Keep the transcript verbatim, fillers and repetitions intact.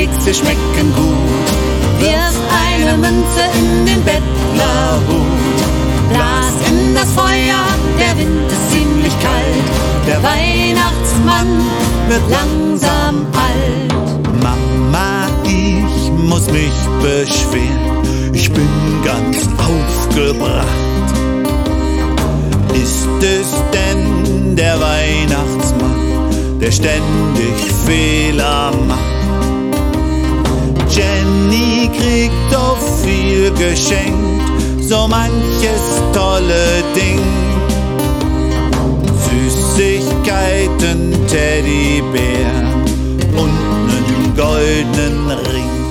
Kekse schmecken gut. Wirf eine Münze in den Bettlerhut. Blas in das Feuer, der Wind ist ziemlich kalt. Der Weihnachtsmann wird langsam alt. Mama, ich muss mich beschweren, ich bin ganz aufgebracht. Ist es denn der Weihnachtsmann, der ständig Fehler macht? Jenny kriegt so viel geschenkt, so manches tolle Ding. Süßigkeiten, Teddybär und nen goldenen Ring.